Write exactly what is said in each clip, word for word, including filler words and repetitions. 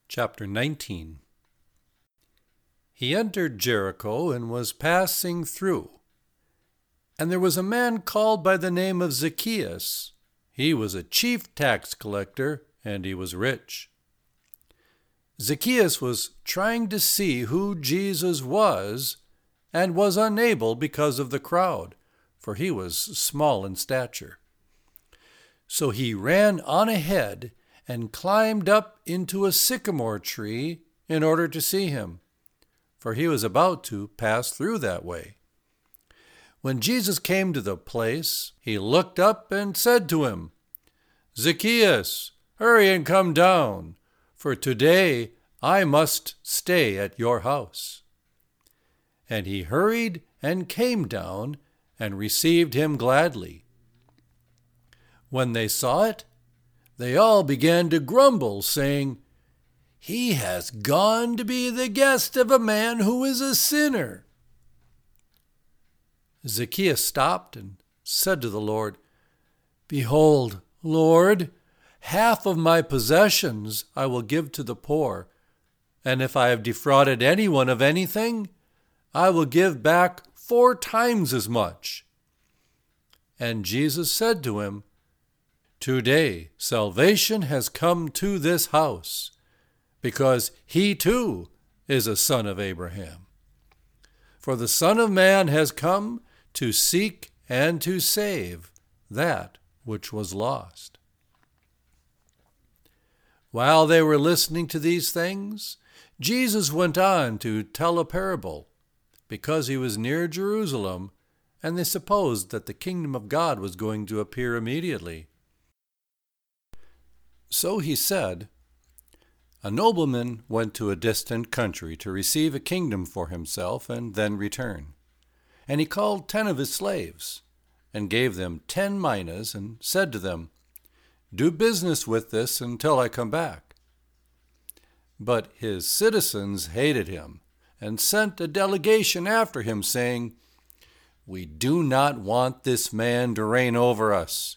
Chapter nineteen. He entered Jericho and was passing through. And there was a man called by the name of Zacchaeus. He was a chief tax collector, and he was rich. Zacchaeus was trying to see who Jesus was, and was unable because of the crowd, for he was small in stature. So he ran on ahead and climbed up into a sycamore tree in order to see him, for he was about to pass through that way. When Jesus came to the place, he looked up and said to him, "Zacchaeus, hurry and come down, for today I must stay at your house." And he hurried and came down and received him gladly. When they saw it, they all began to grumble, saying, "He has gone to be the guest of a man who is a sinner." Zacchaeus stopped and said to the Lord, "Behold, Lord, half of my possessions I will give to the poor, and if I have defrauded anyone of anything, I will give back four times as much." And Jesus said to him, "Today salvation has come to this house, because he too is a son of Abraham. For the Son of Man has come to seek and to save that which was lost." While they were listening to these things, Jesus went on to tell a parable, because he was near Jerusalem, and they supposed that the kingdom of God was going to appear immediately. So he said, "A nobleman went to a distant country to receive a kingdom for himself and then return. And he called ten of his slaves, and gave them ten minas, and said to them, 'Do business with this until I come back.' But his citizens hated him, and sent a delegation after him, saying, 'We do not want this man to reign over us.'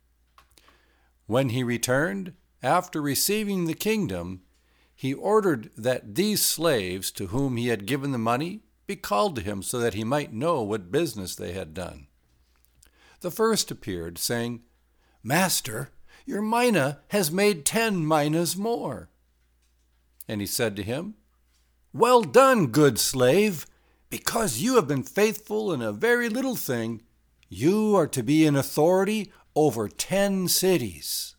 When he returned, after receiving the kingdom, he ordered that these slaves to whom he had given the money be called to him, so that he might know what business they had done. The first appeared, saying, 'Master, your mina has made ten minas more.' And he said to him, 'Well done, good slave. Because you have been faithful in a very little thing, you are to be in authority over ten cities.'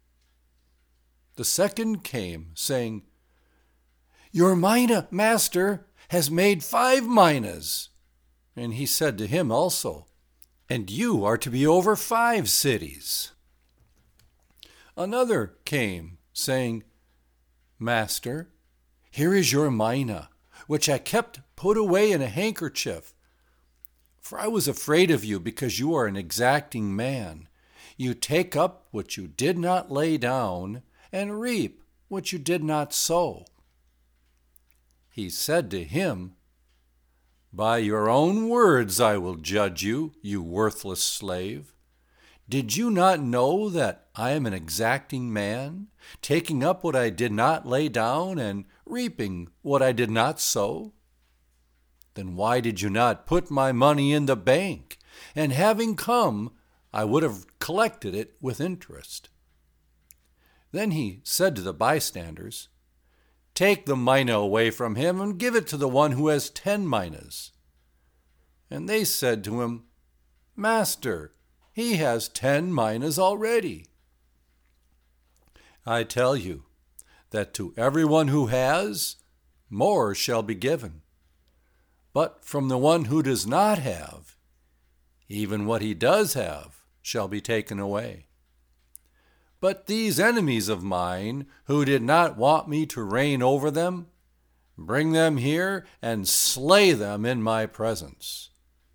The second came, saying, 'Your mina, master, has made five minas.' And he said to him also, 'And you are to be over five cities.' Another came, saying, 'Master, here is your mina, which I kept put away in a handkerchief. For I was afraid of you, because you are an exacting man. You take up what you did not lay down, and reap what you did not sow.' He said to him, 'By your own words I will judge you, you worthless slave. Did you not know that I am an exacting man, taking up what I did not lay down and reaping what I did not sow? Then why did you not put my money in the bank, and having come, I would have collected it with interest?' Then he said to the bystanders, 'Take the mina away from him and give it to the one who has ten minas.' And they said to him, 'Master, he has ten minas already.' I tell you that to everyone who has, more shall be given. But from the one who does not have, even what he does have shall be taken away. But these enemies of mine, who did not want me to reign over them, bring them here and slay them in my presence."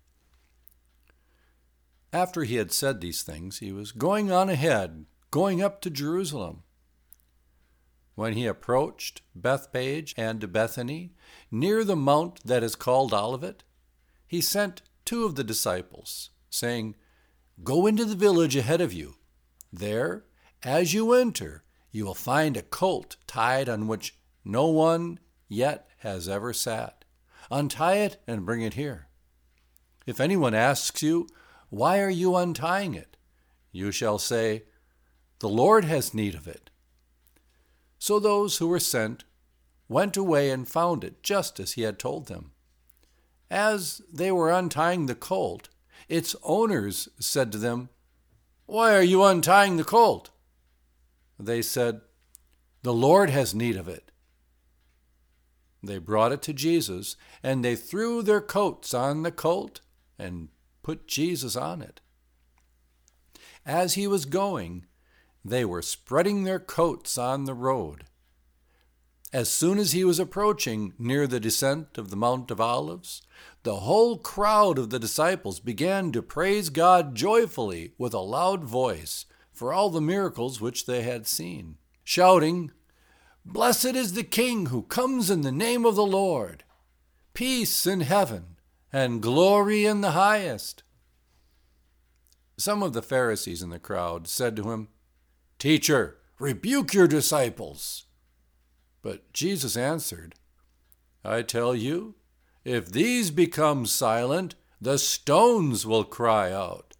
After he had said these things, he was going on ahead, going up to Jerusalem. When he approached Bethphage and Bethany, near the mount that is called Olivet, he sent two of the disciples, saying, "Go into the village ahead of you. There, as you enter, you will find a colt tied on which no one yet has ever sat. Untie it and bring it here. If anyone asks you, 'Why are you untying it?' you shall say, 'The Lord has need of it.'" So those who were sent went away and found it just as he had told them. As they were untying the colt, its owners said to them, "Why are you untying the colt?" They said, "The Lord has need of it." They brought it to Jesus, and they threw their coats on the colt and put Jesus on it. As he was going, they were spreading their coats on the road. As soon as he was approaching near the descent of the Mount of Olives, the whole crowd of the disciples began to praise God joyfully with a loud voice for all the miracles which they had seen, shouting, "Blessed is the King who comes in the name of the Lord! Peace in heaven and glory in the highest!" Some of the Pharisees in the crowd said to him, "Teacher, rebuke your disciples." But Jesus answered, "I tell you, if these become silent, the stones will cry out."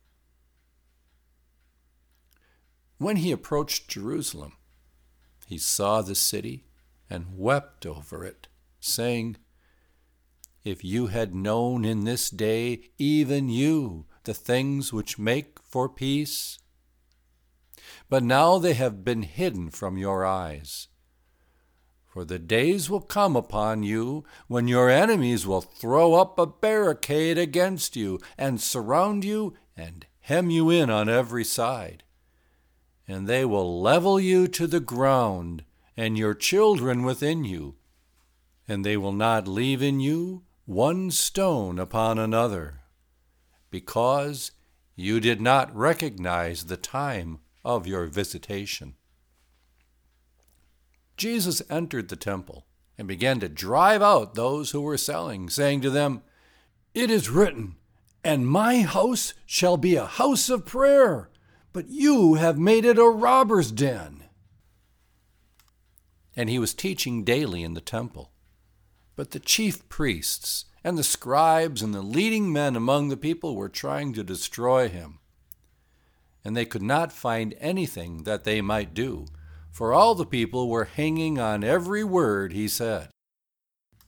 When he approached Jerusalem, he saw the city and wept over it, saying, "If you had known in this day, even you, the things which make for peace. But now they have been hidden from your eyes. For the days will come upon you when your enemies will throw up a barricade against you and surround you and hem you in on every side. And they will level you to the ground and your children within you, and they will not leave in you one stone upon another, because you did not recognize the time of your visitation." Jesus entered the temple and began to drive out those who were selling, saying to them, "It is written, 'And my house shall be a house of prayer,' but you have made it a robber's den." And he was teaching daily in the temple. But the chief priests and the scribes and the leading men among the people were trying to destroy him. And they could not find anything that they might do, for all the people were hanging on every word he said.